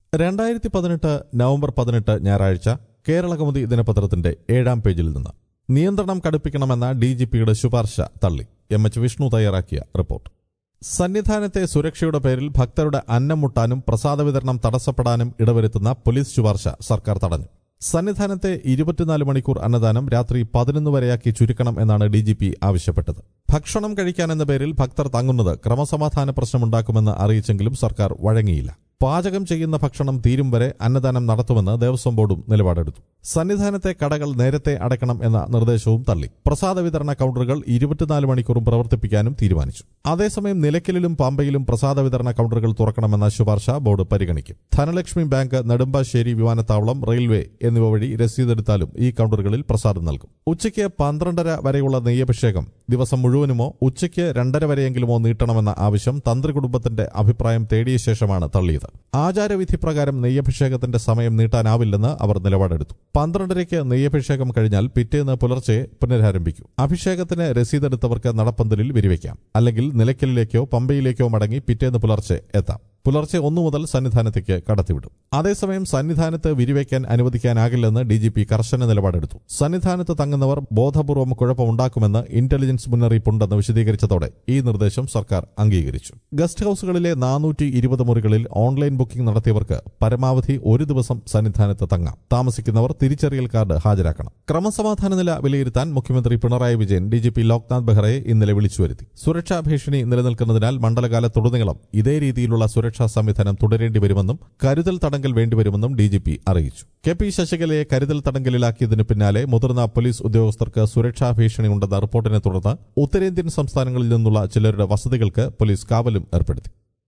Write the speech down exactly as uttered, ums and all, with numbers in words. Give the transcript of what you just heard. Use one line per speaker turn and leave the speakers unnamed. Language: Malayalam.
രണ്ടായിരത്തി പതിനെട്ട് നവംബർ പതിനെട്ട് ഞായറാഴ്ച കേരളകൗമുദി ദിനപത്രത്തിന്റെ ഏഴാം പേജിൽ നിന്ന് നിയന്ത്രണം കടുപ്പിക്കണമെന്ന ഡി ജി പിയുടെ ശുപാർശ തള്ളി. എം എച്ച് വിഷ്ണു തയ്യാറാക്കിയ റിപ്പോർട്ട്. സന്നിധാനത്തെ സുരക്ഷയുടെ പേരിൽ ഭക്തരുടെ അന്നം മുട്ടാനും പ്രസാദ വിതരണം തടസ്സപ്പെടാനും ഇടവരുത്തുന്ന പോലീസ് ശുപാർശ സർക്കാർ തടഞ്ഞു. സന്നിധാനത്തെ ഇരുപത്തിനാല് മണിക്കൂർ അന്നദാനം രാത്രി പതിനൊന്ന് വരെയാക്കി ചുരുക്കണം എന്നാണ് ഡി ജി പി ആവശ്യപ്പെട്ടത്. ഭക്ഷണം കഴിക്കാനെന്ന പേരിൽ ഭക്തർ തങ്ങുന്നത് ക്രമസമാധാന പ്രശ്നമുണ്ടാക്കുമെന്ന് അറിയിച്ചെങ്കിലും സർക്കാർ വഴങ്ങിയില്ല. പാചകം ചെയ്യുന്ന ഭക്ഷണം തീരും വരെ അന്നദാനം നടത്തുമെന്ന് ദേവസ്വം ബോർഡും നിലപാടെടുത്തു. സന്നിധാനത്തെ കടകൾ നേരത്തെ അടയ്ക്കണം എന്ന നിർദ്ദേശവും തള്ളി. പ്രസാദ വിതരണ കൌണ്ടറുകൾ ഇരുപത്തിനാല് മണിക്കൂറും പ്രവർത്തിപ്പിക്കാനും തീരുമാനിച്ചു. അതേസമയം നിലയ്ക്കലിലും പമ്പയിലും പ്രസാദ വിതരണ കൌണ്ടറുകൾ തുറക്കണമെന്ന ശുപാർശ ബോർഡ് പരിഗണിക്കും. ധനലക്ഷ്മി ബാങ്ക്, നെടുമ്പാശ്ശേരി വിമാനത്താവളം, റെയിൽവേ എന്നിവ വഴി രസീതെടുത്താലും ഈ കൌണ്ടറുകളിൽ പ്രസാദം നൽകും. ഉച്ചയ്ക്ക് പന്ത്രണ്ടര വരെയുള്ള നെയ്യഭിഷേകം ദിവസം മുഴുവനുമോ ഉച്ചയ്ക്ക് രണ്ടര വരെയെങ്കിലുമോ നീട്ടണമെന്ന ആവശ്യം തന്ത്രി കുടുംബത്തിന്റെ അഭിപ്രായം തേടിയ ശേഷമാണ് തള്ളിയത്. ആചാരവിധി പ്രകാരം നെയ്യഭിഷേകത്തിന്റെ സമയം നീട്ടാനാവില്ലെന്ന് അവർ നിലപാടെടുത്തു. പന്ത്രണ്ടരയ്ക്ക് നെയ്യഭിഷേകം കഴിഞ്ഞാൽ പിറ്റേന്ന് പുലർച്ചെ പുനരാരംഭിക്കും. അഭിഷേകത്തിന് രസീതെടുത്തവർക്ക് നടപ്പന്തലിൽ വിരിവയ്ക്കാം. അല്ലെങ്കിൽ നിലയ്ക്കലിലേക്കോ പമ്പയിലേക്കോ മടങ്ങി പിറ്റേന്ന് പുലർച്ചെ എത്താം. പുലർച്ചെ ഒന്നു മുതൽ സന്നിധാനത്തേക്ക് കടത്തിവിടും. അതേസമയം സന്നിധാനത്ത് വിരിവയ്ക്കാൻ അനുവദിക്കാനാകില്ലെന്ന് ഡി ജി പി കർശന നിലപാടെടുത്തു. സന്നിധാനത്ത് തങ്ങുന്നവർ ബോധപൂർവം കുഴപ്പമുണ്ടാക്കുമെന്ന് ഇന്റലിജൻസ് മുന്നറിയിപ്പുണ്ടെന്ന് വിശദീകരിച്ചതോടെ ഈ നിർദ്ദേശം സർക്കാർ അംഗീകരിച്ചു. ഗസ്റ്റ് ഹൌസുകളിലെ നാനൂറ്റി ഇരുപത് മുറികളിൽ ഓൺലൈൻ ബുക്കിംഗ് നടത്തിയവർക്ക് പരമാവധി ഒരു ദിവസം സന്നിധാനത്ത് തങ്ങാം. താമസിക്കുന്നവർ തിരിച്ചറിയൽ കാർഡ് ഹാജരാക്കണം. ക്രമസമാധാന നില വിലയിരുത്താൻ മുഖ്യമന്ത്രി Pinarayi Vijayan D G P Loknath ബെഹ്റയെ ഇന്നലെ വിളിച്ചുവരുത്തി. സുരക്ഷാ ഭീഷണി നിലനിൽക്കുന്നതിനാൽ മണ്ഡലകാലത്തുടനീളം ഇതേ രീതിയിലുള്ള സുരക്ഷാ സംവിധാനം തുടരേണ്ടി വരുമെന്നും കരുതൽ തടങ്കൽ വേണ്ടിവരുമെന്നും ഡി ജി പി അറിയിച്ചു. കെ പി ശശികലയെ കരുതൽ തടങ്കലിലാക്കിയതിനു പിന്നാലെ മുതിർന്ന പോലീസ് ഉദ്യോഗസ്ഥർക്ക് സുരക്ഷാ ഭീഷണിയുണ്ടെന്ന റിപ്പോർട്ടിനെ തുടർന്ന് ഉത്തരേന്ത്യൻ സംസ്ഥാനങ്ങളിൽ നിന്നുള്ള ചിലരുടെ വസതികൾക്ക് പോലീസ് കാവലും ഏർപ്പെടുത്തി.